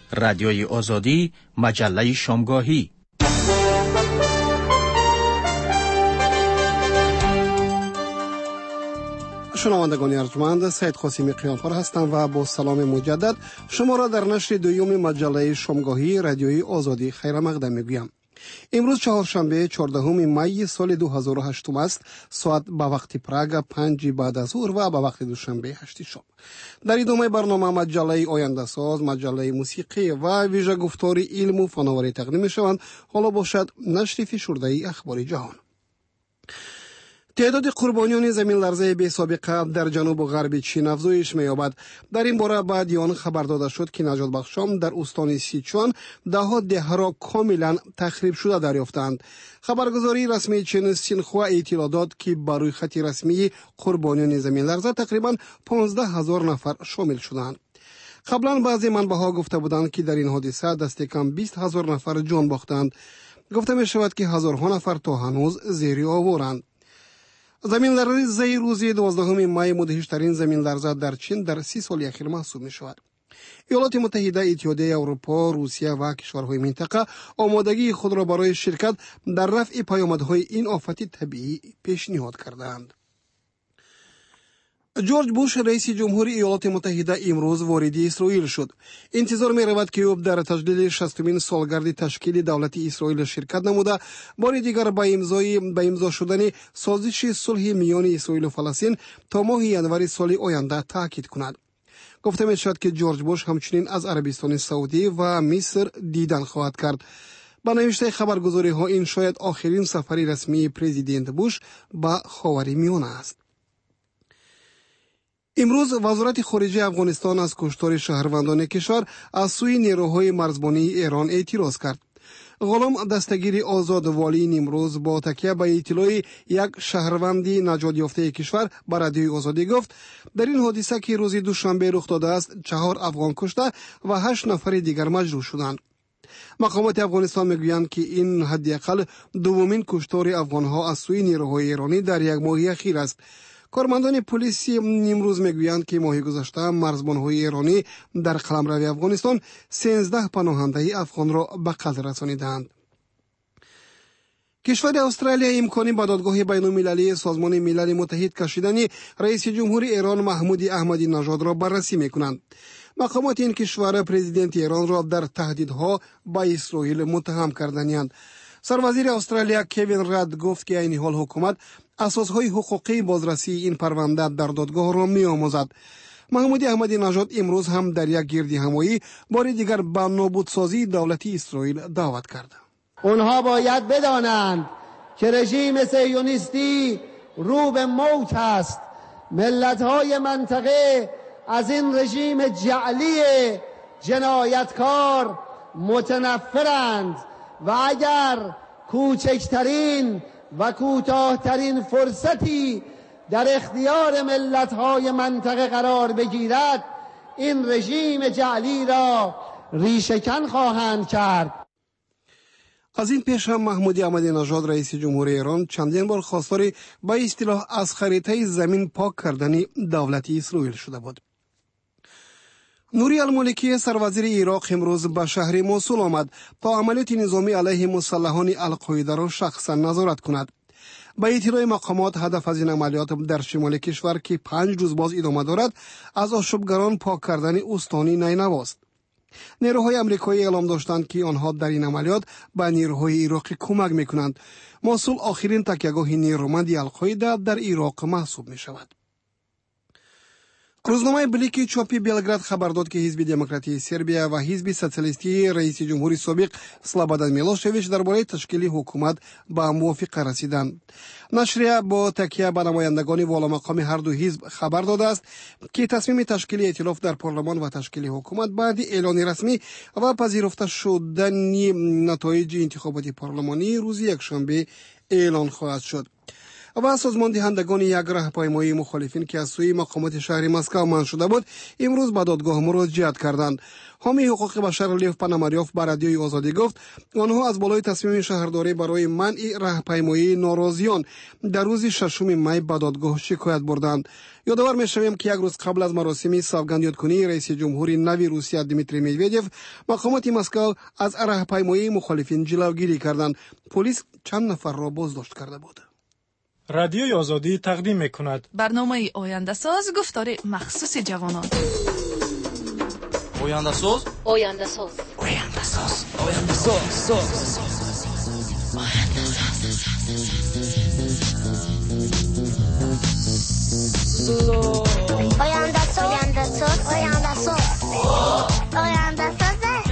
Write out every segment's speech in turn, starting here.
رادیوی آزادی، مجله شامگاهی. شنوندگان ارجمند، سید قاسمی قیامپور هستم و با سلام مجدد شما را در نشر دوم مجله شامگاهی رادیوی آزادی خیر مقدم میگویم. امروز چهارشنبه 14 می سال 2008 است. ساعت به وقت پراگ 5 بعد از ظهر و به وقت دوشنبه 8 شب. در ادامه برنامه مجله آینده ساز، مجله موسیقی و ویژه گفتار علم و فناوری تقدیم می‌شوند. حالا باشد نشر فشرده اخبار جهان. تعداد قربانیان زمین لرزه بی سابقه در جنوب و غرب چین افزایش می‌یابد. در این باره بعد آن خبر داده شد که نجات بخشان در استان سیچوان ده‌ها دهه را کاملا تخریب شده دریافتند. خبرگزاری رسمی چین سینخوا اطلاع داد که بر روی خط رسمی قربانیان زمین لرزه تقریبا 15,000 نفر شامل شدند. قبلا بعضی منبع‌ها گفته بودند که در این حادثه دست کم 20,000 نفر جان باختند. گفته می شود که هزارها نفر تا هنوز زیر آوارند. زمین لرزه روز 12 می مدهشترین زمین لرزه در چین در 30 سال اخیر محسوب می شود. ایالات متحده، اتحادیه اروپا، روسیه و کشورهای منطقه آمادگی خود را برای شرکت در رفع پیامدهای این آفت طبیعی پیشنهاد کردند. جورج بوش رئیس جمهوری ایالات متحده امروز وارد اسرائیل شد. انتظار می رود که او در تجلیل 60مین سالگرد تشکیل دولت اسرائیل شرکت نموده بار دیگر به امضا شدن سازش صلح میان اسرائیل و فلسطین تا ماه ینور سال آینده تاکید کند. گفته می شود که جورج بوش همچنین از عربستان سعودی و مصر دیدن خواهد کرد. با نوشته خبرگزاری ها این شاید آخرین سفر رسمی پرزیدنت بوش به خاورمیانه است. امروز وزارت خارجه افغانستان از کشتار شهروندان کشور از سوی نیروهای مرزبانی ایران اعتراض کرد. غلام دستگیر آزاد والی امروز با تکیه به اطلاع یک شهروند نجات یافته کشور به رادیوی آزادی گفت در این حادثه که روز دوشنبه رخ داده است 4 افغان کشته و 8 نفر دیگر مجروح شدند. مقامات افغانستان میگویند که این حداقل دومین کشتار افغانها از سوی نیروهای ایرانی در یک ماه اخیر است. کارمندان پلیس امروز میگویند که ماه گذشته مرزبان‌های ایرانی در قلمرو افغانستان 13 پناهنده افغان را به قتل رسانیدند. کشور استرالیا امکانی به دادگاه بین‌المللی سازمان ملل متحد کشیدن رئیس جمهوری ایران محمود احمدی نژاد را بررسی میکنند. مقامات این کشور پرزیدنت ایران را در تهدیدها به اسرائیل متهم کردند. سروزیر استرالیا کوین راد گفت که این حال حکومت اساسهای حقوقی بازرسی این پرونده در دادگاه را می‌آموزد. محمود احمدی نژاد امروز هم در یک گردی همایی بار دیگر به نابودسازی دولت اسرائیل دعوت کرد. اونها باید بدانند که رژیم صهیونیستی رو به موت است. ملت‌های منطقه از این رژیم جعلی جنایتکار متنفرند و اگر کوچکترین و کوتاهترین فرصتی در اختیار ملت‌های منطقه قرار بگیرد این رژیم جعلی را ریشه‌کن خواهند کرد. از این پیش هم محمود احمدی نژاد رئیس جمهوری ایران چندین بار خواستار به اصطلاح از خریطه زمین پاک کردن دولت اسرائیل شده بود. نوری المالکی سروزیر عراق امروز به شهر موصل آمد تا عملیات نظامی علیه مسلحان القاعده را شخصا نظارت کند. به اطلاع مقامات هدف از این عملیات در شمال کشور که 5 روز باز ادامه دارد از آشوبگران پاک کردن استان نینوا است. نیروهای آمریکایی اعلام داشتند که آنها در این عملیات به نیروهای عراقی کمک میکنند. موصل آخرین تکیهگاه نیرومند القاعده در عراق محسوب می شود. روزنامه بلیک چاپی بلگراد خبر داد که حزب دموکراتی سربیا و حزب سوسیالیستی رئیس جمهوری سابق سلابادان میلوشویچ درباره تشکیل حکومت به موافقه رسیدند. نشریه با تکیه به نمایندگان والامقام هر دو حزب خبر داده است که تصمیم تشکیل ائتلاف در پارلمان و تشکیل حکومت بعد اعلان رسمی و پذیرفته شدن نتایج انتخابات پارلمانی روز یکشنبه اعلان خواهد شد. و سازمان دهندگان یک راهپیمایی مخالفین که از سوی مقامات شهر مسکو منع شده بود امروز به دادگاه مراجعت کردند. حامی حقوق بشر لیو پاناماریوف به رادیوی آزادی گفت آنها از بالای تصمیم شهرداری برای منع راهپیمایی ناراضیان در روز 6 می به دادگاه شکایت بردند. یادآور می‌شویم که یک روز قبل از مراسم سوگند یادکنی رئیس جمهوری نوی روسیه دیمیتری مدودیو مقامات مسکو از راهپیمایی مخالفین جلوگیری کردند. پلیس چند نفر را بازداشت کرده بود. رادیوی آزادی تقدیم می‌کند برنامه آینده ساز گفتار مخصوص جوانان. آینده ساز آینده ساز آینده ساز آینده ساز آینده ساز آینده ساز آینده ساز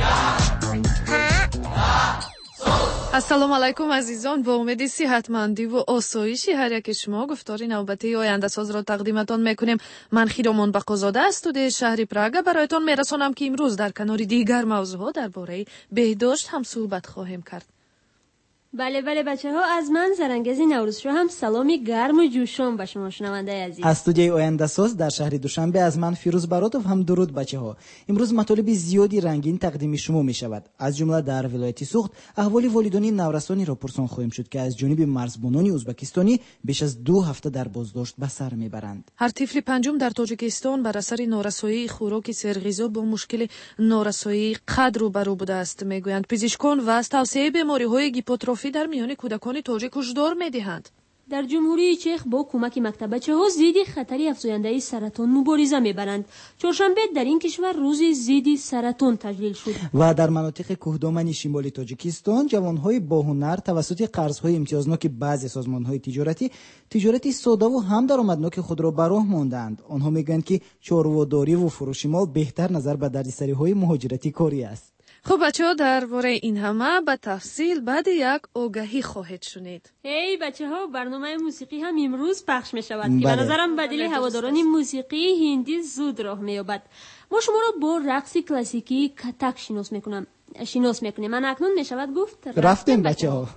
ассалому алайкум азизон, бо умеди сиҳатмандӣ ву осоиши ҳар яки шумо гуфтори навбатии ояндасозро тақдиматон мекунем. Ман Хиромон Бақозода аз студияи шаҳри Прага бароятон мерасонам ки имрӯз дар канори дигар мавзӯъҳо дар бораи беҳдошт ҳам суҳбат хоҳем кард. بله بچه ها، از من زرنگزی نوروزشو هم سلامی گرم و جوشم به شما شنونده عزیز. از استودیوی آینده ساز در شهر دوشنبه از من فیروز براتوف هم درود بچه ها. امروز مطالب زیادی رنگین تقدیم شما می شود. از جمله در ولایت سوخت احوال والدانی نورسانی را پرسان خواهیم شد که از جانب مرزبانان ازبکستانی بیش از 2 هفته در بازداشت به سر میبرند. هر طفل پنجم در تاجیکستان بر اثر نارسایی خوراک سرغذا با مشکل نارسایی قد روبرو بوده است میگویند پزشکان و از توسعه بیماری‌های هیپاتروفی در میان کودکان تاجیک هشدار می‌دهند. در جمهوری چخ با کمک مکتب بچه‌ها ضد خطر افزاینده سرطان مبارزه می‌برند. چهارشنبه در این کشور روز ضد سرطان تجلیل شد. و در مناطق کوهدامن شمالی تاجیکستان جوان‌های با هنر توسط قرض‌های امتیازناک بعضی سازمان‌های تجارتی ساده و هم درآمدناک خود را به راه ماندند. آنها میگویند که چاره‌داری و فروش مال بهتر نظر به دردسری‌های مهاجرتی کاری است. خب بچه‌ها درباره این همه به تفصیل بعد یک آگهی خواهید شنید. هی بچه‌ها، برنامه موسیقی هم امروز پخش می‌شود که به نظرم بدیل هواداران موسیقی هندی زود راه می‌یابد. ما شما را با رقص کلاسیکی کتک شناس می‌کنیم. من اکنون می‌شود گفت رفتیم بچه‌ها.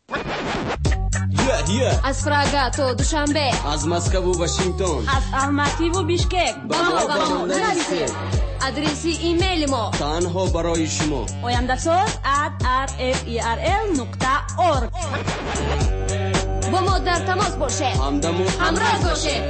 از پراگا تا دوشنبه، از مسکو و واشنگتن، از الماتی و بیشکک با ما نرسید. آدرس ایمیل ما تنها برای شما oyandasaz@rferl.org. با ما در تماس باشه، همراه باشه.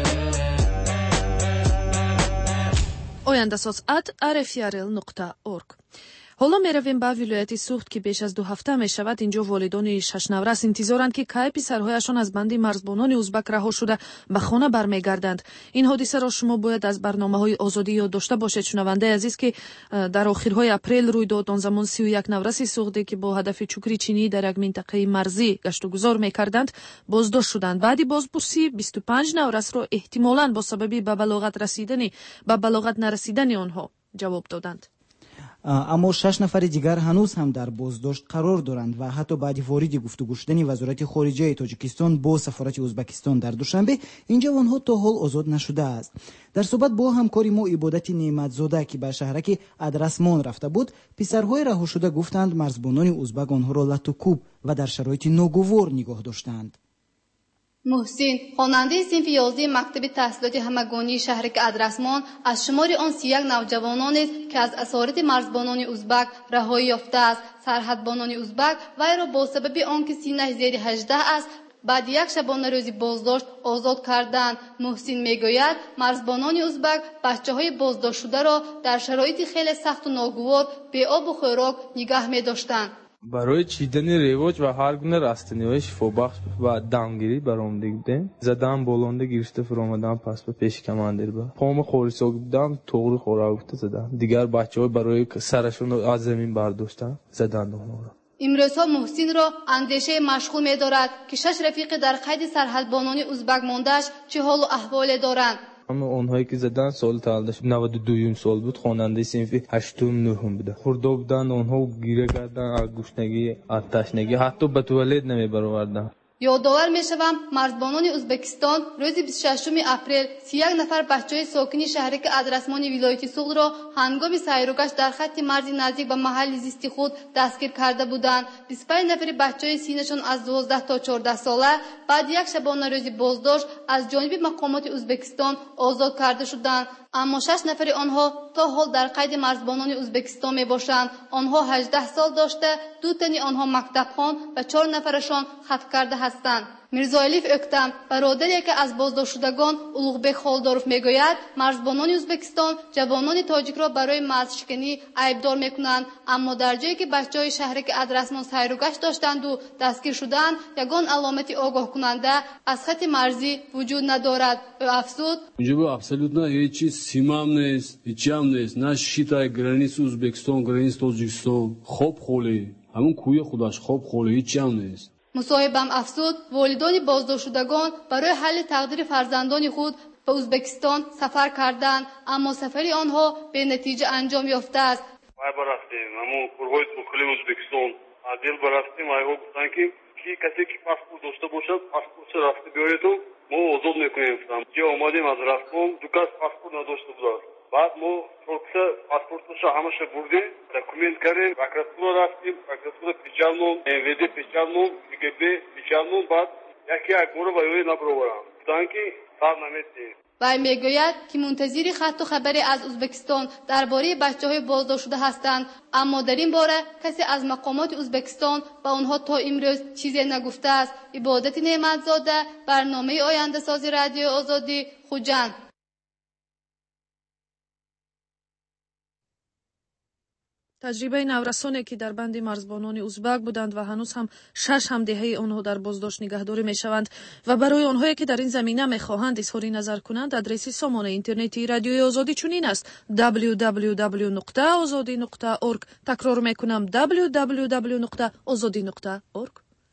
oyandasaz@rferl.org. حالا میرویم به ولایت سوخت که بیش از 2 هفته می شود اینجا والدان 6 نورس انتظارند که کی پسرهایشان از بند مرزبانان ازبک رها شده به خانه برمیگردند. این حادثه را شما باید از برنامه‌های آزادی یاد داشته باشید. شنونده عزیز که در آخرهای اپریل روی داد، آن زمان 31 نورس سوخته که با هدف چوکری چینی در یک منطقه مرزی گشت و گذار میکردند بازداشت شدند. بعدی بازپرسی 25 نورس را احتمالاً با سبب به بلاغت نرسیدن آنها جواب دادند. اما 6 نفر دیگر هنوز هم در بازداشت قرار دارند و حتی بعد وارد گفتگو شدن وزارت خارجه تاجیکستان با سفارت ازبکستان در دوشنبه این جوانها تا حال آزاد نشده است. در صحبت با همکاری ما عبادت نعمتزاده که به شهرک ادرسمان رفته بود، پسرهای رها شده گفتند مرزبانان ازبک آنها را لط و کوب و در شرایط ناگوار نگاه داشتند. محسن، خواننده صنف 11 مکتب تحصیلات همگانی شهر ادرسمان از شمار آن 31 نوجوانان است که از اسارت مرزبانان ازبک رهایی یافته است. سرحدبانان ازبک وی را با سبب آنکه سینه زیر 18 است بعد یک شبانه روزی بازداشت آزاد کردند. محسن میگوید مرزبانان ازبک بچه‌های بازداشت شده را در شرایط خیلی سخت و ناگوار به آب و خوراک نگاه می‌داشتند. برای چیدن رواج و هر گونه رستنی‌های شفابخش و دمگیری برآمده بودیم. زدم بلنده گرفته فرآمدم پس به پیش کماندر با پام خورساگ بودم توغری خوراکته زدم. دیگر بچه‌ها برای سرشون رو از زمین برداشتن زدند اونها را. امروزها محسن را اندیشه مشغول می‌دارد که 6 رفیق در قید سرحدبانان ازبک مانده‌اش چه حال و احوال دارند. اما اونهایی که زدن سال تولدش 92 سال بود، خواننده صنف 8 و 9 بوده. خورده بودن، اونها گیره کردن از گشنگی، از تشنگی، حتی به توالت نمی برآوردن. یادآور می‌شوم مرزبانان ازبکستان روز 26 اپریل 31 نفر بچه‌های ساکن شهرک ادرسمان ولایت سوغد را هنگام سیر و گشت در خط مرزی نزدیک به محل زیستی خود دستگیر کرده بودند. 25 نفر بچه‌های سینشان از 12 تا 14 ساله بعد یک شبانه روزی بازداشت از جانب مقامات ازبکستان آزاد کرده شدند. اما 6 نفر آنها تا حال در قید مرزبانان ازبکستان میباشند. آنها 18 سال داشته، 2 تن آنها مکتب خوان و 4 نفرشان خطف کرده هستند. میرزاعلیف اکتم برادری که از بازداشت شدگان اولوغبک خالداروف میگوید مرزبانان ازبکستان جوانان تاجیک را برای مرزشکنی عیبدار میکنند، اما در جایی که بچه‌های شهرک ادرسمان سیر و گشت داشتند و دستگیر شدند یگان علامت آگاه کننده از خط مرزی وجود ندارد. او افزود اونجا абсолютно هیچ سیمام نیست، هیچی هم نیست، نه شیتای گرانیس ازبکستان گرانیس تاجیکستان خوب خولی همون کوی خودش خوب خولی هیچی هم نیست. مصاحبم افزود والدان بازداشت شدگان برای حل تقدیر فرزندان خود به ازبکستان سفر کردند، اما سفری آنها به نتیجه انجام یافته است. ما برفتیم اما کورهای داخلی ازبکستان عادل برفتیم ایها گفتن که کسی که پاسپورت داشته باشد پاسپورت رفته بیاید و ما آزاد میکنیم. که اومدیم از رفتم دو کس پاسپورت نداشته بود. بعد ما چورکسه پاسپورتش همش بردیم دکومنت کردیم прокуратура رفتیم прокуратура печальном МВД печальном КГБ печальном بعد یکی گروه وایوی نبرورم گفتن که سر نمیدیم. وی میگوید که منتظر خط و خبری از ازبکستان درباره بچه‌های بازداشت شده هستند، اما در این باره کسی از مقامات ازبکستان به آنها تا امروز چیزی نگفته است. عبادت نعمتزاده، برنامه آینده سازی رادیو آزادی، خوجند. تجربه نورسانی که در بند مرزبانان ازبک بودند و هنوز هم 6 همدهه آنها در بازداشت نگهداری میشوند و برای آنهایی که در این زمینه میخواهند اظهار نظر کنند آدرس سامانه اینترنتی رادیوی آزادی چنین است: www.azadi.org. تکرار میکنم www.azadi.org.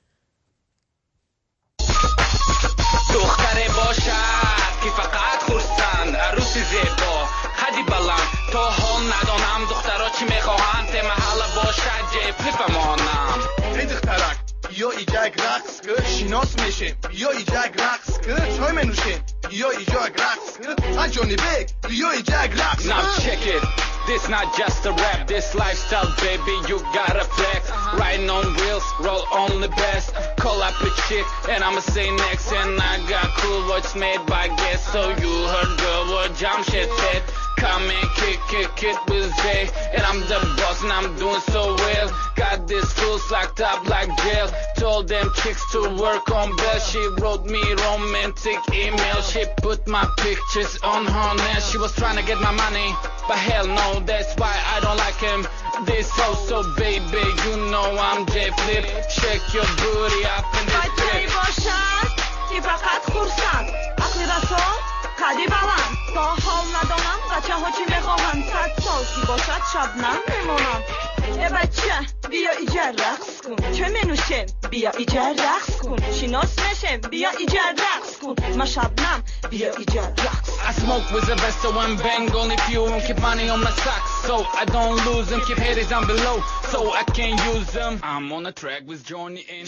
دختره باشد که فقط خورسند عروسی زیبا خدی بلند تا حال ندانم دخترها چی میخواهند ته محله باشد جیب نفهمانم. ای دخترک بیا اینجا یک رقص کن شناس میشیم، بیا اینجا یک رقص کن چای منوشیم، بیا اینجا یک رقص کن انجانی بگ بیا اینجا یک رقص کن. Now check it, this not just a rap, this lifestyle baby you gotta flex. Riding on wheels, roll on the best. Call up a chick and I'ma say next. And I got cool watch made by guests. So you heard girl what jump shit said. Come and kick it with Zay. And I'm the boss and I'm doing so well. Got this fools locked up like jail. Told them chicks to work on bell. She wrote me romantic email. She put my pictures on her net. She was trying to get my money, but hell no, that's why I don't like him. This so baby, you know I'm J Flip. Shake your booty up in this trip. باشد که فقط خورسند عقل رسان قدی بلند تا حال ندانم بچه ها چی میخواهند 100 سال که باشد شبنم میمونم. ای بچه بیا اینجا رقص کن چه منوشیم بیا اینجا رقص کن شناس میشیم بیا اینجا رقص کن ما شبنم بیا اینجا رقص. I smoke with the best so I'm bang only few and keep money on my socks so I don't lose them. Keep haters down below so I can use them. I'm on the track with Johnny in.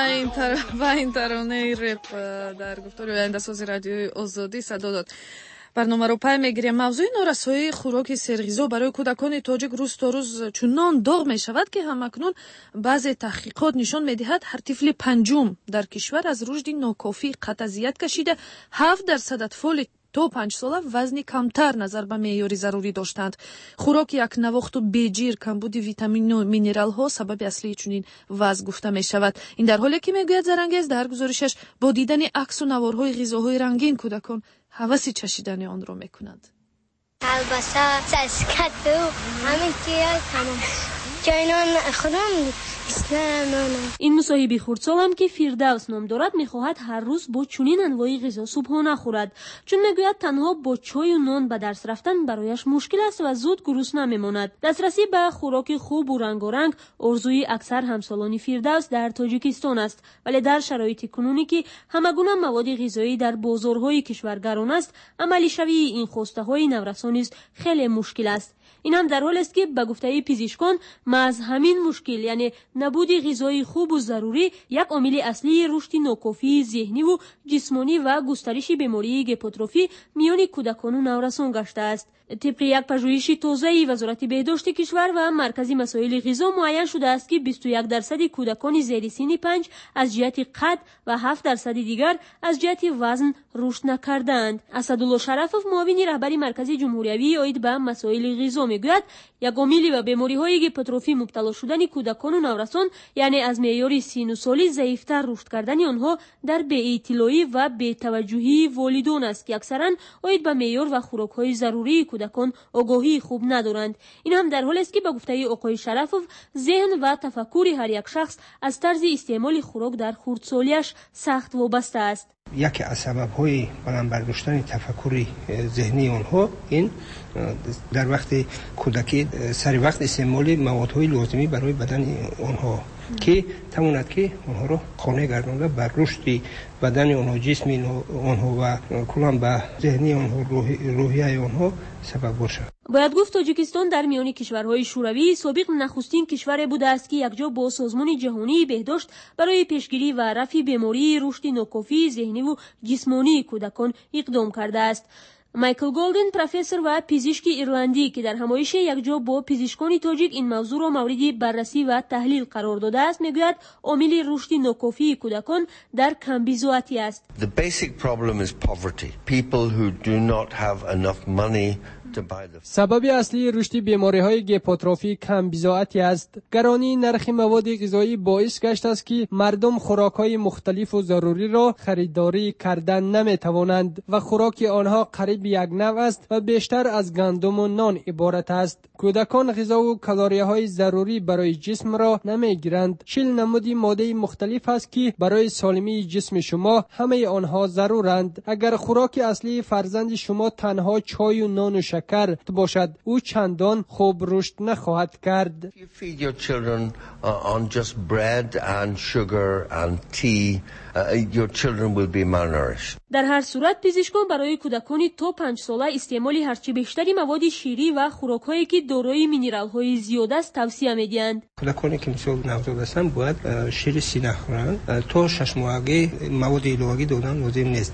و این ترانه رپ در گفتار آینده سازی رادیوی آزادی صدا داد. برنامه رو پای میگیریم. موضوع نارسایی خوراک سرغذا برای کودکان تاجیک روز تا روز چنان داغ می شود که همکنون بعضی تحقیقات نشان می دهد هر طفل پنجم در کشور از رشد ناکافی قطع اذیت کشیده. 7% اطفال تا 5 ساله وزن کمتر نظر به معیار ضروری داشتند. خوراک یک نواخت و بیجیر کمبود ویتامین و مینرال ها سبب اصلی چنین وضع گفته می شود. این در حالی که میگوید زرنگیز در گزارشش با دیدن عکس و نوارهای غذاهای رنگین کودکان هوس چشیدن آن را میکنند. البته ساسکت و همین چیزا تمام جاینا خودم این مصاحبه خردسالم که فیردوس نام دارد میخواهد هر روز با چنین انواعی غذا صبحانه خورد، چون میگوید تنها با چای و نان به درس رفتن برایش مشکل است و زود گرسنه نمیماند. دسترسی به خوراک خوب و رنگارنگ آرزوی اکثر همسالان فیردوس در تاجیکستان است، ولی در شرایط کنونی که همگونه مواد غذایی در بازارهای کشور گران است، عملی شوی این خواسته های نورسان نیز خیلی مشکل است. این هم در حال است که به گفته پزشکان محض همین مشکل یعنی набуди ғизои хубу зарурӣ як омили аслии рушди нокофии зеҳниву ҷисмонӣ ва густариши бемории гепатрофӣ миёни кӯдакону наврасон гаштааст. طبق یک پژوهشی تازه‌ای وزارت بهداشت کشور و مرکز مسائل غذا معین شده است که 21% کودکان زیر سن 5 از جهت قد و 7% دیگر از جهت وزن رشد نکردند. اسدالله شرفов معاون رهبر مرکز جمهوریوی اید به مسائل غذا میگوید یک عامل به بیماری‌های گپاتروفی مبتلا شدن کودکان و نورسان یعنی از معیار سن و سالی ضعیف‌تر رشد کردن آنها در بی‌اطلاعی و بی‌توجهی والدین است که اکثراً اید به معیار و خوراک‌های ضروری کودکان آگاهی خوب ندارند. این هم در حالی است که به گفته آقای شرفов ذهن و تفکر هر یک شخص از طرز استعمال خوراک در خردسالیش سخت وابسته است. یکی از سبب‌های بلند برداشتن تفکر ذهنی آنها این در وقت کودکی سر وقت استعمال موادهای لازمی برای بدن آنها که تواند که آنها را خانه گردانده بر رشد بدن آنها، جسم آنها و کلان به ذهنی آنها، روحیه آنها سبب باشد. باید گفت تاجیکستان در میان کشورهای شوروی سابق نخستین کشور بوده است که یکجا با سازمان جهانی بهداشت برای پیشگیری و رفع بیماری رشد ناکافی ذهنی و جسمانی کودکان اقدام کرده است. مایکل گولدن پروفسور و پزشک ایرلندی که در همایش یکجا با پزشکان تاجیک این موضوع را مورد بررسی و تحلیل قرار داده است میگوید عامل رشد ناکافی کودکان در کمبزاعتی است. The basic problem is poverty. People who do not have enough money. سبب اصلی رشد بیماری‌های گپاتروفی کمبزاعتی است. گرانی نرخ مواد غذایی باعث گشته است که مردم خوراک‌های مختلف و ضروری را خریداری کردن نمی‌توانند و خوراک آنها قریب یک نوع است و بیشتر از گندم و نان عبارت است. کودکان غذا و کالری‌های ضروری برای جسم را نمی‌گیرند. 40 نمود ماده مختلف است که برای سالمی جسم شما همه آنها ضرورند. اگر خوراک اصلی فرزند شما تنها چای و نان و شکر باشد او چندان خوب رشد نخواهد کرد. If you feed your children on just bread and sugar and tea, your children will be malnourished. در هر صورت پزشکان برای کودکان تا 5 ساله استعمال هرچه بیشتری مواد شیری و خوراک‌هایی که دارای مینرال‌های زیاد است توصیه می‌دهند. کودکانی که مثل نوزاد هستند باید شیر سینه خورند. تا 6 ماهگی مواد الهی دادن لازم نیست.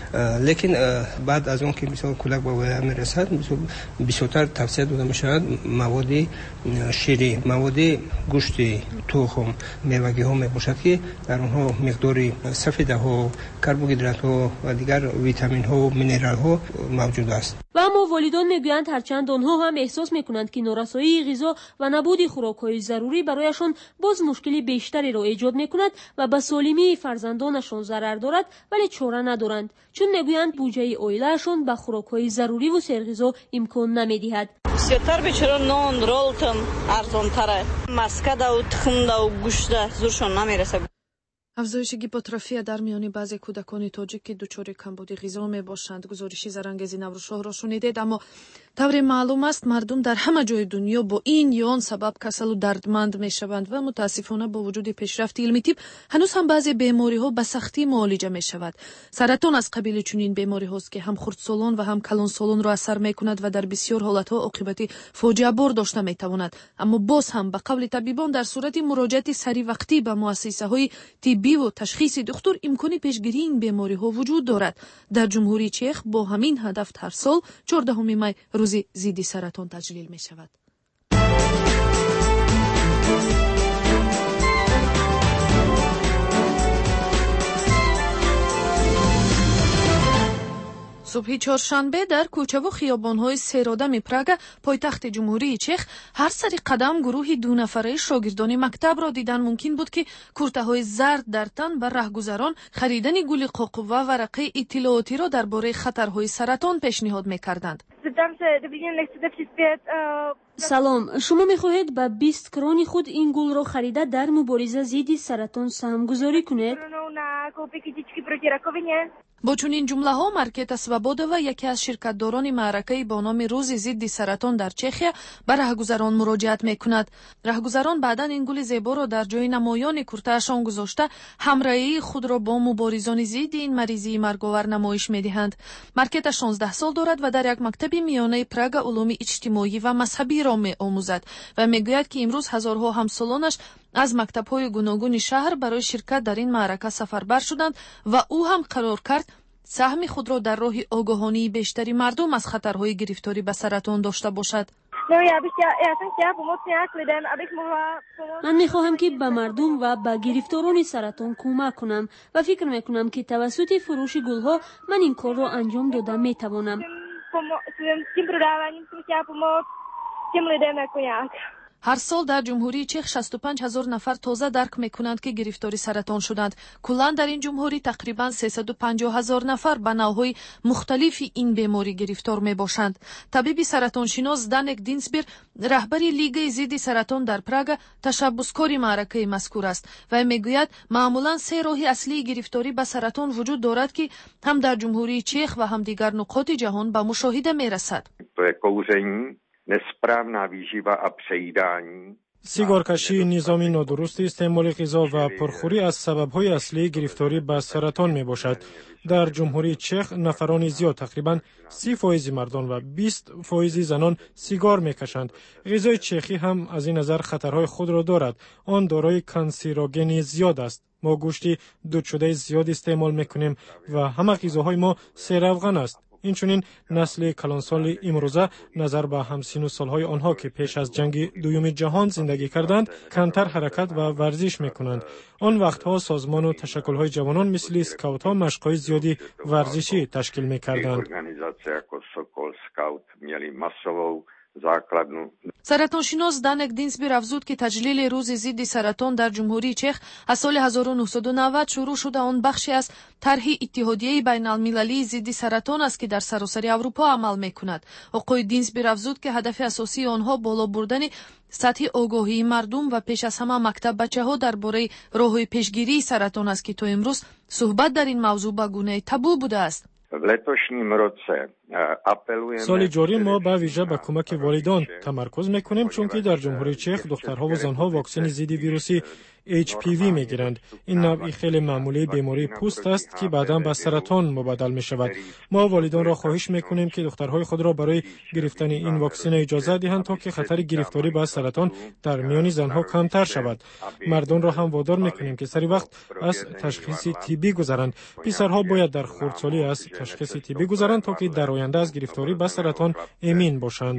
لیکن بعد از اون که مثلا کودک به وی میرسد مثلا بیشتر توصیه داده می‌شود مواد شیری، مواد گوشت، تخم، میوه‌ها میباشد که در اونها مقدار سفیدها، کربوهیدرات‌ها و دیگر ویتامین‌ها و مینرال‌ها موجود است. و اما والدان میگویند هرچند آنها هم احساس میکنند که نارسایی غذا و نبود خوراک‌های ضروری برایشان باز مشکلی بیشتری را ایجاد میکند و به سالمی فرزندانشان ضرر دارد ولی چاره ندارند چون میگویند بودجه عائله‌شان به خوراک‌های ضروری و سرغذا امکان نمیدهد. بسیارتر بیچاره نان رولتم ارزان‌تره. مسکده و تخمده و گوشته زورشان نمیرسه. افزایش گیپاتروفی در میان بعضی کودکان تاجیک که دچار کمبود غذا میباشند. گزارشی زرانگیزی نوروزشاه را شنیدید. اما طور معلوم است مردم در همه جای دنیا با این یا آن سبب کسل و دردمند میشوند و متاسفانه با وجود پیشرفت علمی طب هنوز هم بعضی بیماری ها به سختی معالجه میشود. سرطان از قبیل چنین بیماری هاست که هم خردسالان و هم کلانسالان را اثر میکند و در بسیار حالت ها عاقبت فاجعه بار داشته میتواند. اما باز هم به قول طبیبان در صورت مراجعت سری وقتی به مؤسسه های طبی و تشخیص دکتر امکان پیشگیری این بیماری ها وجود دارد. در جمهوری چک با همین هدف هر سال 14 می روز ضد سرطان تجلیل می شود. صبح چهارشنبه در کوچه و خیابان‌های سیرادم پراگ پایتخت جمهوری چک هر سری قدم گروهی 2 نفره شاگردان مکتب را دیدن ممکن بود که کورته‌های زرد در تن و رهگذران خریدن گل قوقو و ورقه اطلاعاتی را درباره خطرهای سرطان پیشنهاد می‌کردند. سلام، شما می‌خواهید با 20 کرون خود این گل را خریده در مبارزه ضد سرطان سهم‌گذاری کنید؟ با چنین جمله‌ها مارکتا سوابودова یکی از شرکت‌داران معرکه با نام روز ضد سرطان در چخیا به راهگذران مراجعت می‌کند. راهگذران بعداً این گل زیبا را در جای نمایان کرته‌شان گذاشته همراهی خود را با مبارزان ضد این مریضی مرگاور نمایش می‌دهند. مارکتا 16 سال دارد و در یک مکتب میانه پراگ علوم اجتماعی و مذهبی را می‌آموزد و می‌گوید که امروز هزارها همسالانش از مکتب‌های گوناگون شهر برای شرکت در این معرکه سفربر شدند و او هم قرار کرد سهم خود را در راه آگاهانی بیشتری مردم از خطرهای گرفتاری به سرطان داشته باشد. من میخواهم که به مردم و به گرفتاران سرطان کمک کنم و فکر میکنم که توسط فروش گلها من این کار را انجام داده میتوانم. هر سال در جمهوری چخ 65,000 نفر تازه درک میکنند که گرفتاری سرطان شدند. کلاً در این جمهوری تقریباً 350,000 نفر به نوعهای مختلفی این بیماری گرفتار میباشند. طبیب سرطان شناس دانک دینسبر رهبری لیگ ضد سرطان در پراگ تشبسکار معرکه مذکور است و میگوید معمولاً 3 راه اصلی گرفتاری به سرطان وجود دارد که هم در جمهوری چخ و هم دیگر نقاط جهان به مشاهده میرسد. nesprávná výživa a přejídání. سیگارکشی، نظامی نادرست استعمال غذا و پرخوری از سبب‌های اصلی گرفتاری به سرطان میباشد. در جمهوری چخ نفران زیاد تقریباً 30% مردان و 20% زنان سیگار میکشند. غذای چخی هم از این نظر خطرهای خود را دارد. آن دارای کانسیروژن زیاد است. ما گوشت دود شده زیاد استعمال میکنیم و همه غذاهای ما سیروغن است. اینچنین نسل کلانسال امروزه نظر به همسین و سالهای آنها که پیش از جنگ دوم جهان زندگی کردند کمتر حرکت و ورزش میکنند. آن وقتها سازمان و تشکل‌های جوانان مثل اسکاوت‌ها مشق‌های زیادی ورزشی تشکیل میکردند. سرطانشناس دانک دینسبر افزود که تجلیل روز ضد سرطان در جمهوری چخ از سال 1990 شروع شده. آن بخشی از طرح اتحادیه بین المللی ضد سرطان است که در سراسر اروپا عمل میکند. آقای دینسبر افزود که هدف اساسی آنها بالا بردن سطح آگاهی مردم و پیش از همه مکتب بچه‌ها درباره راه‌های پیشگیری سرطان است که تا امروز صحبت در این موضوع به گونه تابو بوده است. سال جاری ما به ویژه به کمک والدان تمرکز میکنیم چون که در جمهوری چخ دخترها و زنها واکسن ضد ویروسی HPV میگیرند. این نوع خیلی معمولی بیماری پوست است که بعداً به سرطان مبدل می شود. ما والدان را خواهش میکنیم که دخترهای خود را برای گرفتن این واکسن اجازه دهند تا که خطر گرفتاری به سرطان در میان زنها کمتر شود. مردان را هم وادار میکنیم که سری وقت از تشخیص طبی گذرند. پسرها باید در خردسالی از تشخیص طبی گذرند تا که در آینده از گرفتاری به سرطان امین باشند.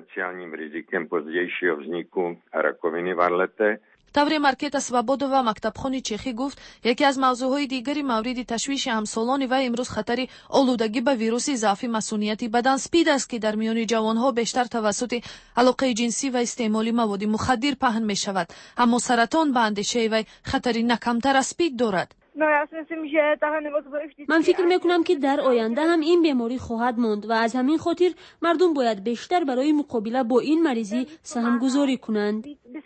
طور مارکتا سوابودova مکتبخانه چخی گفت یکی از موضوعهای دیگری مورد تشویش همسالان و امروز خطر آلودگی به ویروس ضعف مسئولیتی بدن سپید است که در میان جوانها بیشتر توسط علاقه جنسی و استعمال مواد مخدر پهن می شود. اما سرطان به اندیشه و خطری نکمتر از سپید دارد. من فکر میکنم که در آینده هم این بیماری خواهد ماند و از همین خاطر مردم باید بیشتر برای مقابله با این مریضی سهم گذاری کنند.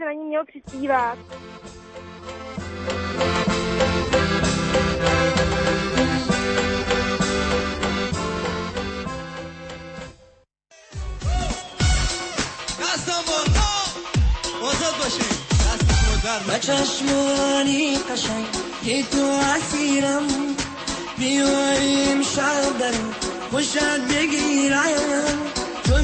و چشمانی قشنگ که تو اسیرم بیاریم شب دارم خوشت بگیرم تو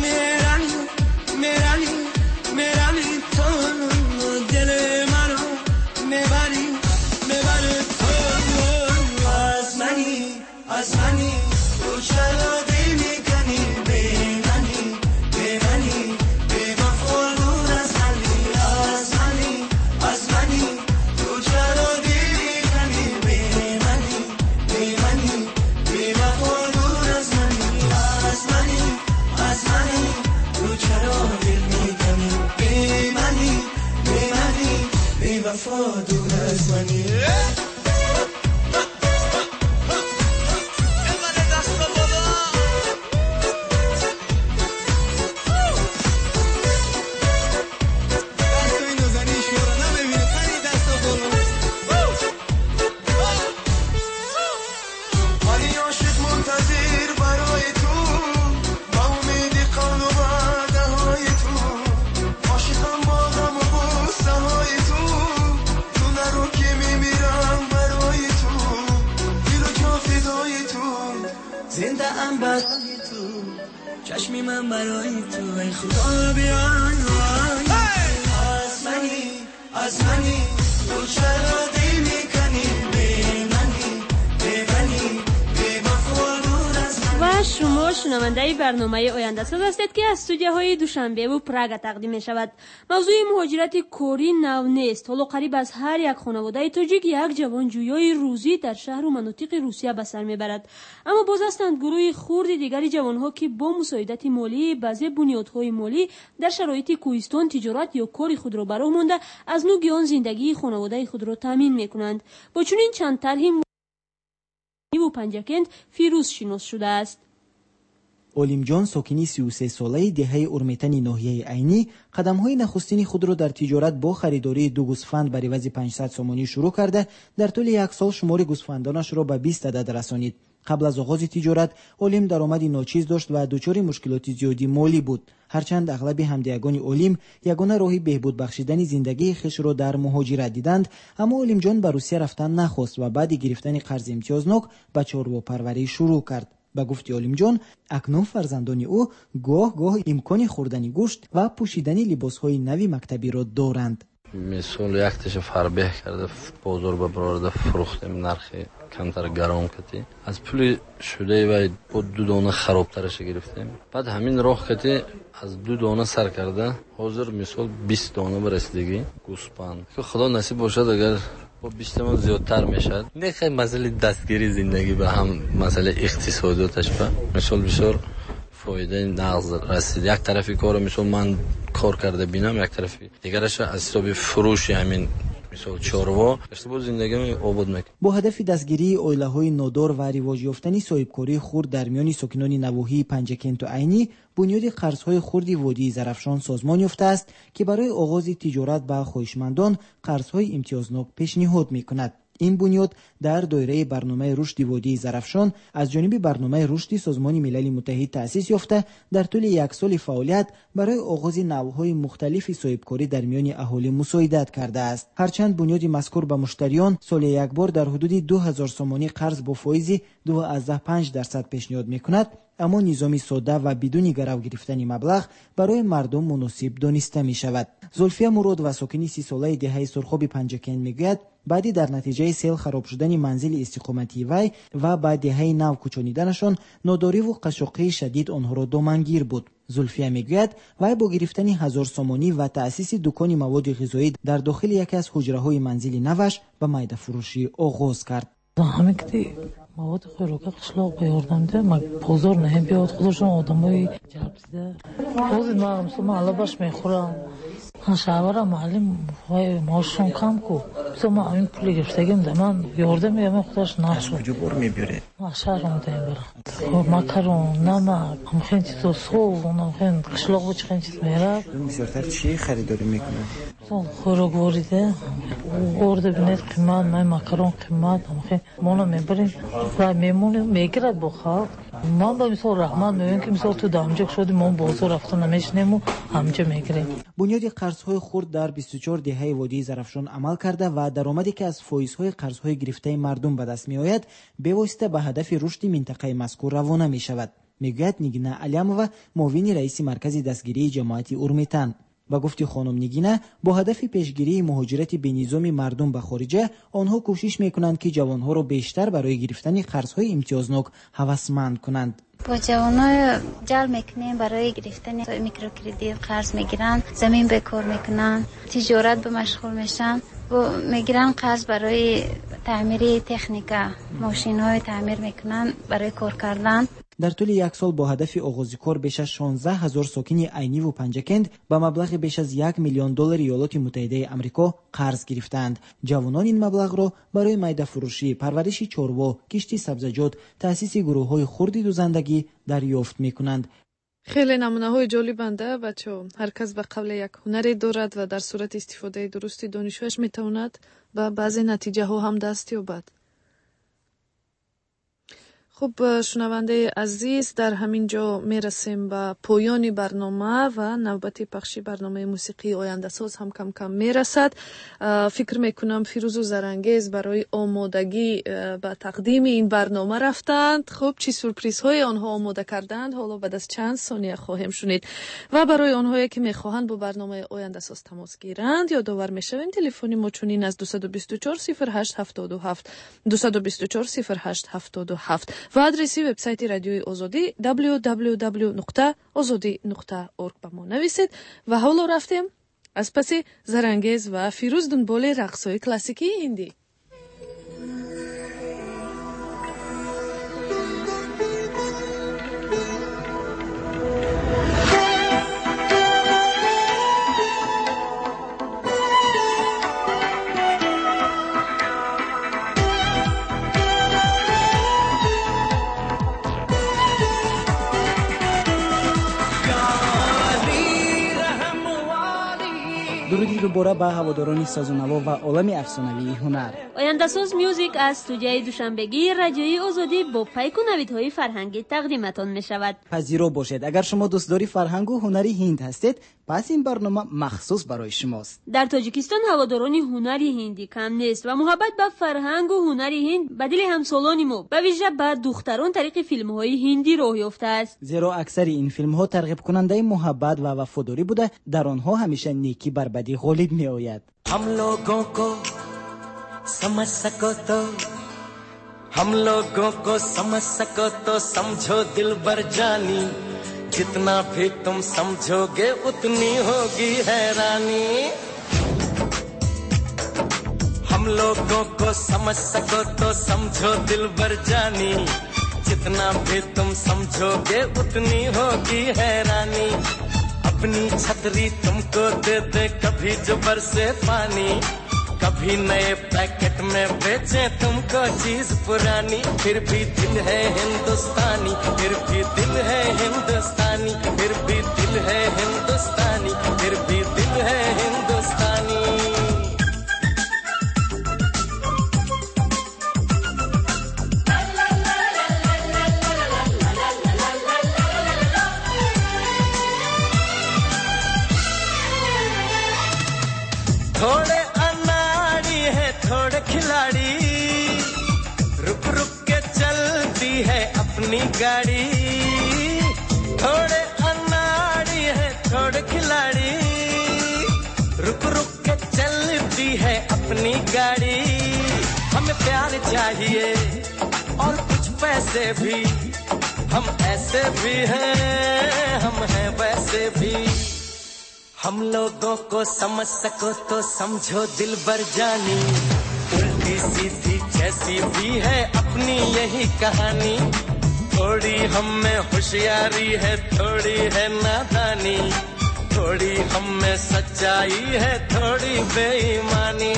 میرمی تو دل منو میبری تو از منی تو چرا دل میکنی به منی به وفا دور از منی از منی تو چرا دل میکنی به منی به وفا دور از منی تو چرا دل میکنی به منی به وفا دور از منی. بر تو چشمی من برای تو ای خدا بیان از منی تو چرا دل میکنی بی منی بی وفا دور از و شما شنونده برنامه آینده ساز هستید که از استودیوهای دوشنبه و پراگ تقدیم می شود. موضوع مهاجرت کاری نو نیست. حالا قریب از هر یک خانواده تاجیک یک جوان جویای روزی در شهر و مناطق روسیه به سر میبرد. اما باز هستند گروه خرد دیگری جوانها که با مساعدت مالی بعضی بنیادهای مالی در شرایط کوهستان تجارت یا کاری خود را براه مانده از نوع آن زندگی خانواده خود را تامین میکنند. با چنین چند طرحی و پنجکند فیروز شناس شده است. اولیم جان ساکنی 33 ساله دهه اورمیتن ناحیه عینی قدم‌های نخستین خود را در تجارت با خریداری 2 گوسفند بر عوض 500 سومانی شروع کرده در طول یک سال شمار گوسفندانش را به 20 عدد رسانید. قبل از آغاز تجارت اولیم درآمدی ناچیز داشت و دچار مشکلات زیادی مالی بود. هرچند اغلب همدیگان اولیم یگانه راهی بهبود بخشیدن زندگی خویش را در مهاجرت دیدند، اما اولیم جان به روسیه رفتن نخواست و بعد گرفتن قرض امتیازناک به چارواپروری شروع کرد. به گفت اولیم جان اکنون فرزندان او گاه امکان خوردن گوشت و پوشیدن لباسهای نوی مکتبی را دارند. مثال یک تیش فربه کرده بازار ببرده فروختیم نرخ کمتر گران کتی از پول شده و با 2 دانه خرابترش گرفتیم. بعد همین راه کتی از 2 دانه سر کرده حاضر مثال 20 دانه برسیدگی گوسفند که خدا نصیب باشد اگر با 20 من زیادتر میشد. نه خیلی مسئله دستگیری زندگی به هم مسئله اقتصادیاتش به مثال بسیار فایده نغز رسید. یک طرفی کار مثال من کار کرده بینم، یک طرفی دیگرش از حساب فروش همین مثال چاروا اشتباه زندگی آباد میکنه. با هدف دستگیری اویله‌های نادار و رواج یافتن صاحبکاری خرد در میان ساکنان نواحی پنجکند و عینی بنیاد قرض‌های خردی وادی زرافشان سازمان یافته است که برای آغاز تجارت به خواهشمندان قرض‌های امتیازناک پیشنهاد میکند. این بنیاد در دایره برنامه رشد وادی زرافشان از جانب برنامه رشد سازمان ملل متحد تأسیس یافته در طول 1 سال فعالیت برای آغاز نوع‌های مختلف صاحبکاری در میان اهالی مساعدت کرده است. هرچند بنیاد مذکور به مشتریان سال یک بار در حدود 2000 سومانی قرض با فایز 2.5% پیشنهاد میکند، اما نظامی ساده و بدون گرو گرفتن مبلغ برای مردم مناسب دانسته می شود. زلفیه مراد و ساکنی 30 ساله دهه سرخاب پنجکند میگوید بعدی در نتیجه سیل خراب شدن منزل استقامتی وی و بعد دهه نو کوچانیدنشان ناداری و قشاقی شدید آنها را دامنگیر بود. زلفیه میگوید وی با گرفتن 1000 سومانی و تأسیس دکان مواد غذایی در داخل یکی از حجره‌های منزل نوش به میده فروشی آغاز کرد. مواد خوراکی قشلاق بیاردنده ما بازار نه بیاد خودشون آدمای جلبیده روز ما مثلا علبش میخورم شهر معلم وای ماشون کم کو مثلا این پول گرفتگیم من یارده میام خودش نشد کجا بر میبره ما شهرم میبره ماکارون نمک همین چیزا سو همین قشلاق و چند چیز میاره بسیارتر چی خریداری میکنه خوراک واریده ورده بنت قیمت من ماکارون قیمت همین مالا میبریم و میمونه میگیره بخواد من با مثال رحمت میگم که مثال تو دامجک شدیم ما بازار رفتن نمیشنیم و همجا میگیریم. بنیاد قرض‌های خرد در 24 دهه وادی زرافشان عمل کرده و درآمدی که از فایزهای قرض‌های گرفته مردم به دست میآید به واسطه به هدف رشد منطقه مذکور روانه می شود. میگوید نگینه علیمова معاون رئیس مرکز دستگیری جماعت اورمیتن. با گفتی خانم نگینه با هدف پیشگیری مهاجرت بینظام مردم به خارجه آنها کوشش میکنند که جوانها را بیشتر برای گرفتن قرض‌های امتیازناک هوسمند کنند. با جوانای جلب میکنیم برای گرفتن میکروکردیت قرض میگیرن، زمین به کار میکنن، تجارت به مشغول میشن و میگیرن قرض برای تعمیر تکنیکا، ماشین های تعمیر میکنن برای کار کردن. در طول 1 سال با هدف آغاز کار بیش از 16000 ساکن عینی و پنجکند با مبلغ بیش از $1 میلیون ایالات متحده آمریکا قرض گرفتند. جوانان این مبلغ را برای میده فروشی، پرورش چاروا، کشت سبزیجات، تأسیس گروه‌های خرد دوزندگی دریافت میکنند. خیلی نمونه‌های جالبنده بچه‌ها. هر کس به قبل یک هنری دارد و در صورت استفاده درست دانشش میتواند به بعضی نتیجه ها هم دست یابد. خب شنونده عزیز، در همین جا میرسیم به پایان برنامه و نوبت پخش برنامه موسیقی آینده ساز هم کم کم میرسد. فکر میکنم فیروز و زرانگیز برای آمادگی به تقدیم این برنامه رفتند. خب چی سورپریز های آنها آماده کردند حالا بعد از چند ثانیه خواهیم شنید. و برای آنهایی که میخواهند با برنامه آینده ساز تماس گیرند یادآور میشویم تلفن ما چنین از 224 0877 224 0877 و آدرس وبسایت رادیوی آزادی www.azadi.org به ما نویسید. و حالا رفتیم از پس زرانگیز و فیروز دنبال رقص‌های کلاسیکی هندی. درودی دوباره به هواداران سازونوا و عالم افسانوی هنر. آینده ساز میوزیک از استودیوی دوشنبگی رادیوی آزادی با پیک و نویدهای فرهنگی تقدیمتان می شود. پذیرا باشید اگر شما دوستداری فرهنگ و هنری هند هستید پس این برنامه مخصوص برای شماست. در تاجیکستان هواداران هنری هندی کم نیست و محبت به فرهنگ و هنری هند به دل همسالان ما به ویژه به دختران طریق فیلم های هندی راه یافته است. زیرا اکثر این فیلم ها ترغیب کننده محبت و وفاداری بوده، در آنها همیشه نیکی بر بدی غالب می آید. हम लोगों को समझ सको तो हम लोगों को समझ सको तो समझो दिल भर जानी जितना भी तुम समझोगे उतनी होगी हैरानी हम लोगों को समझ सको तो समझो दिल भर जानी जितना भी तुम समझोगे उतनी होगी हैरानी अपनी छतरी तुमको दे दे कभी जो बरसे पानी कभी नए पैकेट में बेचे तुमको चीज पुरानी फिर भी दिल है हिंदुस्तानी फिर भी दिल है हिंदुस्तानी फिर भी दिल है हिंदुस्तानी फिर भी दिल है हिंदुस्तानी थोड़े अनाड़ी है थोड़े खिलाड़ी रुक रुक के चलती है अपनी गाड़ी थोड़े अनाड़ी है थोड़े खिलाड़ी रुक रुक के चलती है अपनी गाड़ी हमें प्यार चाहिए और कुछ पैसे भी हम ऐसे भी हैं हम हैं वैसे भी हम लोगों को समझ सको तो समझो दिल भर जानी उल्टी सीधी जैसी भी है अपनी यही कहानी थोड़ी हम में होशियारी है थोड़ी है नादानी थोड़ी हम में सच्चाई है थोड़ी बेईमानी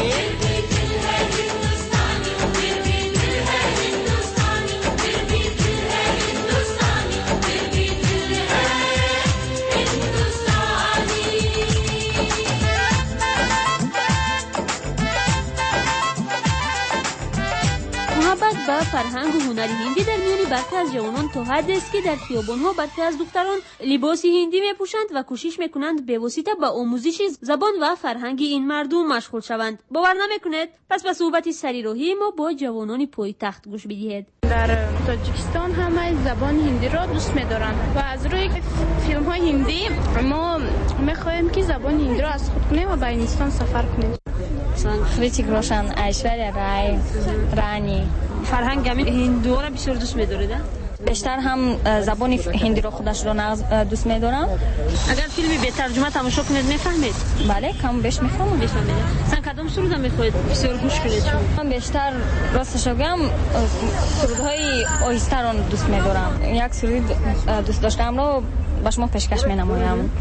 محبت به فرهنگ و هنر هندی در میان برخی از جوانان تا حدی است که در خیابان‌ها برخی از دختران لباس هندی میپوشند و کوشش میکنند به واسطه به آموزش زبان و فرهنگ این مردم مشغول شوند. باور نمیکنید؟ پس به صحبت سریراهی ما با جوانان پایتخت گوش بدهید. در تاجیکستان همه زبان هندی را دوست می‌دارند و از روی فیلم‌های هندی ما می‌خواهیم که زبان هندی را از خود کنیم و به هندوستان سفر کنیم. ریتیک روشن، ایشوریا رای، رانی. فرهنگ هندو را بسیار دوست می‌دارید؟ بیشتر هم زبان هندی رو خودش رو دوست می‌دارم. اگر فیلمی به ترجمه تماشا کنید می‌فهمید؟ بله، کم بیش می‌فهمم. می‌فهمید. سن کدام سرود می‌خواید بسیار گوش کنید؟ من بیشتر راستش بگم سرودهای آهسته رو دوست می‌دارم. یک سرود دوست داشتم رو با شما پیشکش می‌نمایم.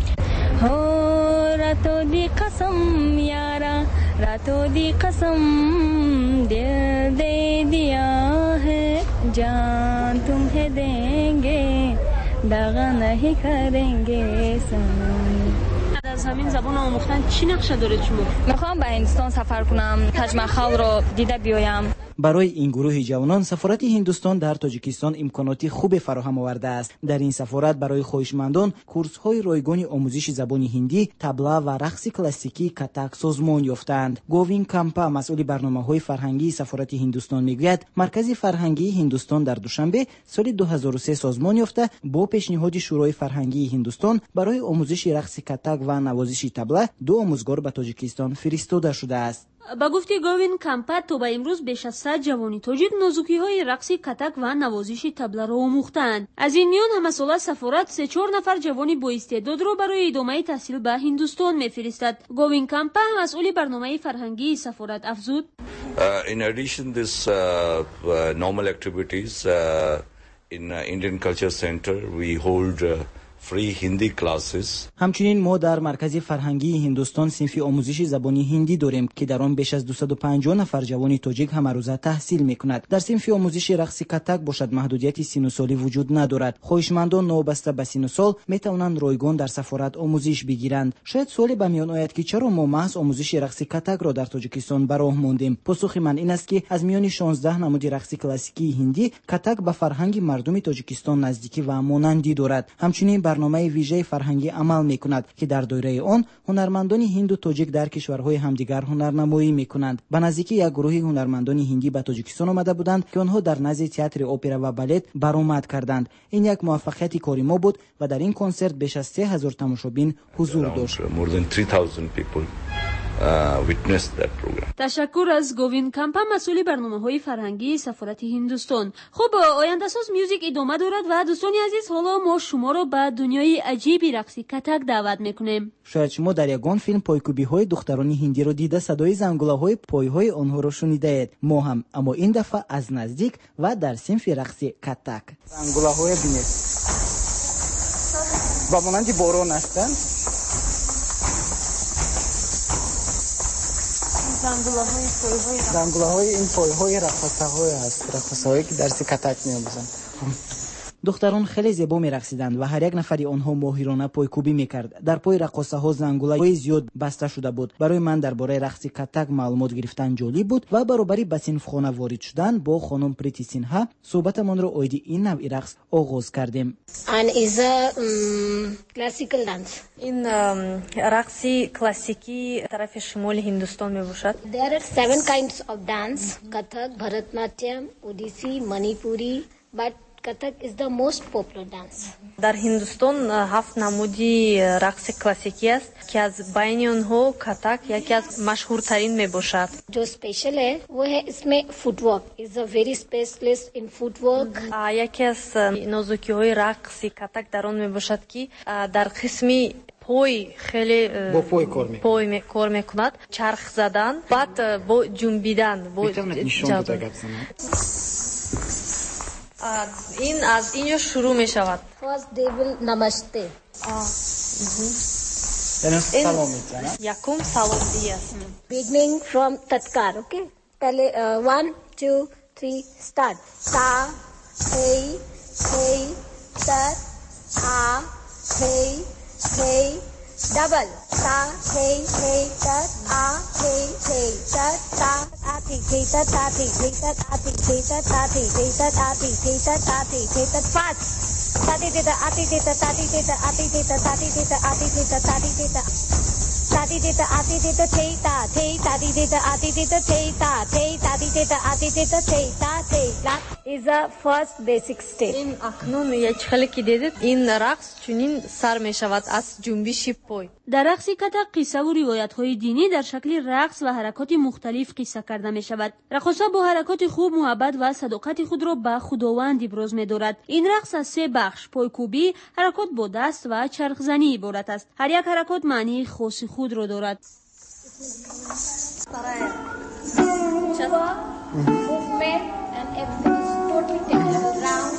راتو دی قسم یارا راتو دی قسم دل دے دیا ہے جان تمہیں دیں گے داغا نہیں کریں گے سنم. از همین زبان آموختن چی نقشه دارید شما؟ میخوام به هندوستان سفر کنم، تاج محل رو دیده بیایم. برای این گروه جوانان سفارت هندوستان در تاجیکستان امکانات خوب فراهم آورده است. در این سفارت برای خواهشمندان کورس‌های رایگان آموزش زبان هندی، طبله و رقص کلاسیکی کتک سازمان یافتند. گووین کامپا مسئول برنامه‌های فرهنگی سفارت هندوستان میگوید مرکز فرهنگی هندوستان در دوشنبه سال 2003 سازمان یافته با پیشنهاد شورای فرهنگی هندوستان برای آموزش رقص کتک و نوازش طبله 2 آموزگار به تاجیکستان فرستاده شده است. با گفته گووین کامپا تا به امروز بیش از 100 جوانی تاجیک نازوکی‌های رقص کتک و نوازش طبله را آموختند. از این میان همساله سفارت 3-4 نفر جوانی با استعداد را برای ادامه تحصیل به هندوستان می‌فرستد. گووین کامپا مسئول برنامه فرهنگی سفارت افزود: In addition this normal activities in Indian Culture Center we hold free Hindi classes. همچنین ما در مرکز فرهنگی هندوستان صنف آموزش زبان هندی داریم که در آن بیش از 250 نفر جوان تاجیک هم روزه تحصیل می‌کنند. در صنف آموزش رقص کتک باشد محدودیت سن و سالی وجود ندارد. خواهشمندان نوبسته به سن و سال میتوانند رایگان در سفارت آموزش بگیرند. شاید سوالی به میان آید که چرا ما محض آموزش رقص کتک را در تاجیکستان به راه ماندیم. پاسخ من این است که از میان 16 نماد رقص کلاسیکی هندی کتک به فرهنگ مردم تاجیکستان نزدیکی و مانندی دارد. همچنین برنامه ویژه فرهنگی عمل می‌کند که در دایره آن هنرمندان هند و تاجیک در کشورهای همدیگر هنرنمایی می‌کنند. به نزدیکی یک گروه هنرمندان هندی به تاجیکستان آمده بودند که آنها در نزد تئاتر اپرا و بالت برآمد کردند. این یک موفقیت کاری ما بود و در این کنسرت بیش از 3000 تماشابین حضور داشت. تشکر از گووین کامپا مسئول برنامه‌های فرهنگی سفارت هندوستان. خب آینده ساز میوزیک ادامه دارد و دوستان عزیز حالا ما شما را به دنیای عجیبی رقص کتک دعوت میکنیم. شاید شما در یگان فیلم پایکوبی‌های دختران هندی را دیده صدای زنگوله‌های پای‌های آنها را شنیده اید. ما هم اما این دفعه از نزدیک و در صنف رقص کتک. زنگوله‌های بینید. با مانند باران هستند. زنگوله‌های این پایه‌های رقاصه‌های هست. رقاصه‌هایی که درس کتک می‌آموزند. دختران خیلی زیبا می‌رقصیدند و هر یک نفری آنها ماهرانه پایکوبی می‌کرد. در پای رقاصه‌ها زنگوله‌های زیاد بسته شده بود. برای من درباره رقص کتک معلومات گرفتن جالب بود و برابری به صنفخانه وارد شدن با خانم پریتی سینها صحبتمان را اوید این نوع رقص آغاز کردیم. And is a classical dance. این رقص کلاسیکی طرف شمال هندوستان میباشد. There are 7 kinds of dance: Kathak, Bharatnatyam, Odissi, Manipuri, but Kathak is the most popular dance. در هندوستان 7 نمودی رقص کلاسیکی است که از بین آنها کتک یکی از مشهورترین میباشد. जो स्पेशल है वो है इसमें footwork is a very specialist in footwork. یکی از نازکی‌های رقص کتک در آن میباشد که در قسمی پای خیلی با پای کار میکند، چرخ زدن، بعد با جنبیدن، با این از اینجا شروع می شود. First they will namaste. یکم سلام دی است. Beginning from tatkar, okay? पहले 1 2 3 start. Ta hey hey ta a hey hey double. Ta hey hey ta a hey hey ta ta a thi thi ta ta thi thi ta a thi thi ta ta thi thi ta a thi thi ta ta thi thi ta fast. Ta thi thi ta a thi thi ta ta thi thi ta a thi thi ta ta thi thi ta a thi thi ta ta thi thi ta Tati tita ati tita tita tita tati tita ati tita tita tita tati tita ati tita tita tita is a first basic step. این اکنون یک خیلی که دیدید این رقص چنین سر می شود از جنبش پای. در رقص کتک قصه و روایت های دینی در شکل رقص و حرکات مختلف قصه کرده می شود. رقاصه با حرکات خوب محبت و صداقت خود را به خداوند ابراز می دارد. این رقص از 3 بخش پایکوبی، حرکات با دست و چرخزنی عبارت است. هر یک حرکات معنی خاص خود را دارد. Movement and everything is totally technical round.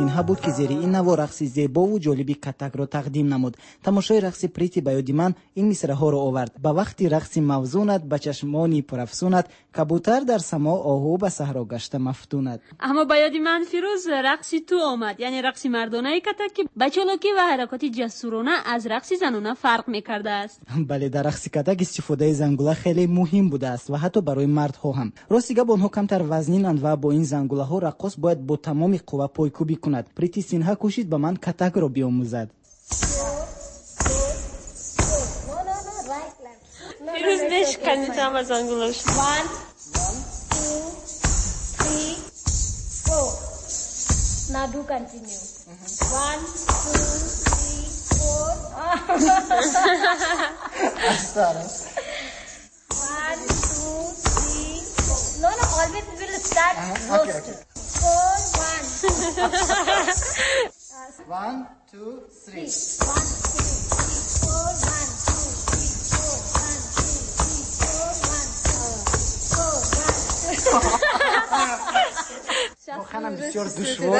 سینها بود که زیر این نوا رقص زیبا و جالبی کتک را تقدیم نمود. تماشای رقص پریتی به یاد من این مصرع‌ها را آورد: به وقتی رقص موزونت به چشمانی پرافسونت، کبوتر در سما آهو به صحرا گشته مفتونت. اما به یاد من فیروز رقصی تو آمد، یعنی رقص مردانه کتک که با چالاکی و حرکات جسورانه از رقص زنانه فرق می‌کرده است. بله، در رقص کتک استفاده زنگوله خیلی مهم بوده است و حتی برای مردها هم. راستی گپ آنها کمتر وزنینند و با این زنگوله ها رقاص باید با تمام قوه پایکوبی کند. پریتی سینها کوشید به من کتک را بیاموزد. فیروز بشکنی تمام از زنگوله‌اش. 1 2 3 4. Now do continue. 1 2 3 4. 1 2 3 4. No, always we will start first. 4 1. 1 2 3. 1 بسیار دشوار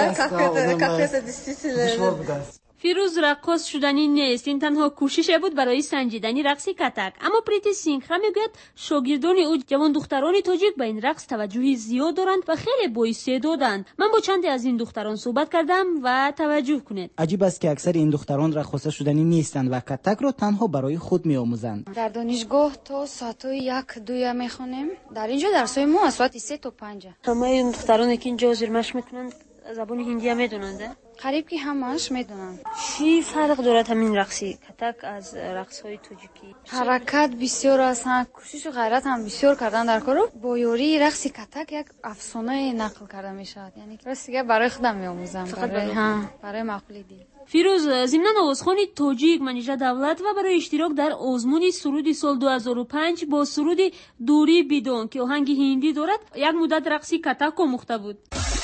است. فیروز رقاص شدنی نیست، این تنها کوشش بود برای سنجیدنی رقص کتک. اما پریتی سینها میگوید شاگردان او جوان دختران تاجیک به این رقص توجهی زیاد دارند و خیلی بااستعدادند. من با چندی از این دختران صحبت کردم و توجه کنید. عجیب است که اکثر این دختران رقاصه شدنی نیستند و کتک را تنها برای خود میآموزند. در دانشگاه تا ساعت 1-2 میخونیم. در اینجا درسای ما از ساعت 3 تا 5. همه این دخترانی که اینجا زیرمشق میکنند زبان هندی هم میدونند؟ قریب که همش میدونن. چی فرق دارد همین رقصی کتک از رقص‌های تاجیکی؟ حرکت بسیار است، کوشش و غیرت هم بسیار کردن در کارو. با یاری رقص کتک یک افسانه نقل کرده میشد، یعنی راست دیگه برای خودم میآموزم، برای معقول دید. فیروز، ضمن آوازخوان تاجیک منیژه دولت و برای اشتراک در آزمون سرود سال 2005 با سرود دوری بدون که آهنگ هندی دارد یک مدت رقصی کتک آموخته بود.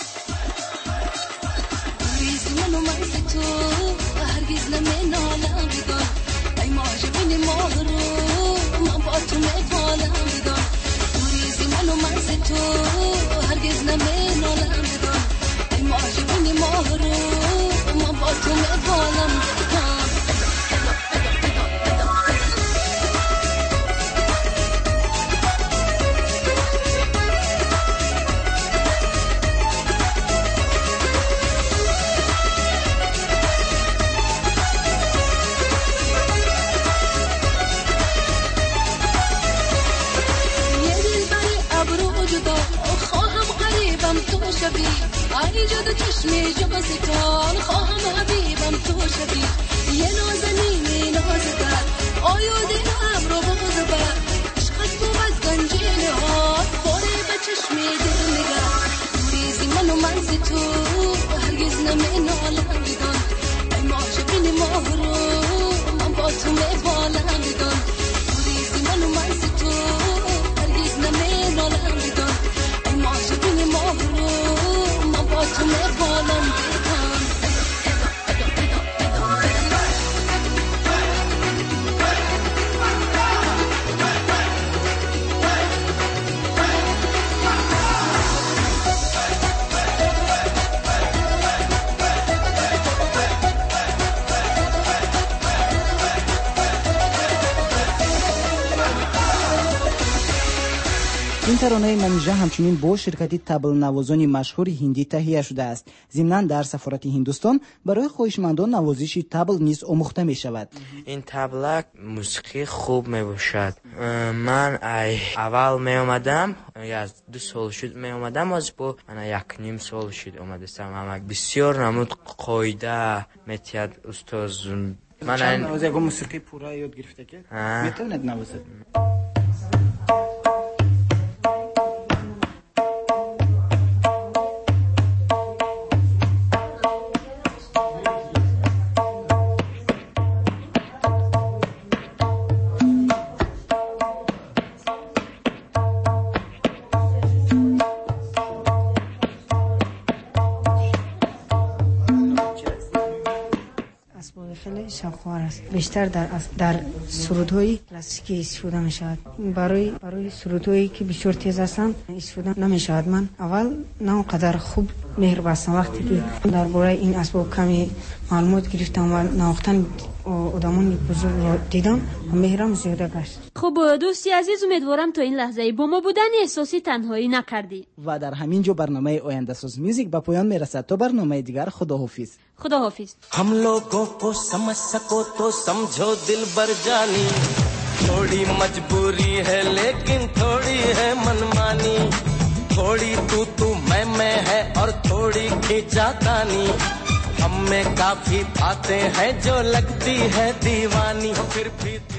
تو هرگز نمینالم بدان ای معجبین ماهرو من با تو میفالم بدان توریزی منو مرز تو هرگز نمینالم بدان ای معجبین ماهرو من با تو میفالم بدان. ای جادو چشمی جا ستان خواهم حبیبم تو شبی یه نازنینی نازدر آیاده هم رو بغضبر عشقت بود از گنجین ها باره به چشمی دل نگر ریزی منو منز تو هرگز نمینالم بدان ای معجبین ماه رو من با تو میفالم بدان ریزی منو منز تو هرگز نمینالم بدان ای معجبین ماه رو تو میفالم بدان. این ترانه منیژه همچنین با شرکتی طبل نوازانی مشهور هندی تهیه شده است. ضمناً در سفارت هندوستان برای خواهشمندان نوازش طبل نیز آموخته می شود. این طبلک موسیقی خوب می باشد. من اول می اومدم، یا 2 سال شد می اومدم، از با من 1.5 سال شد اومدم. بسیار نمود قاعده میتید استاد. من از یک موسیقی پورا یاد گرفته که میتوند نوازد. شاخوار است. بیشتر در سرودهای کلاسیکی استفاده می شود. برای سرودهایی که بسیار تیز هستند استفاده نمی شود. من اول نه قدر خوب مهر بستم. وقتی که درباره این اسباب کمی معلومات گرفتم و نواختن آدمان بزرگ رو دیدم و مهرم زیاده گشت. خب دوستی عزیز، امیدوارم تا این لحظه با ما بودن احساسی تنهایی نکردی. و در همین جو برنامه آینده ساز میوزیک به پایان میرسد. تا برنامه دیگر خداحافظ. خداحافظ. हम लोगों को समझ सको तो समझो दिलबर जानी, थोड़ी मजबूरी है लेकिन थोड़ी है मनमानी, थोड़ी तू मैं है और थोड़ी खींचातानी, हम में काफी बातें हैं जो लगती है दीवानी, फिर भी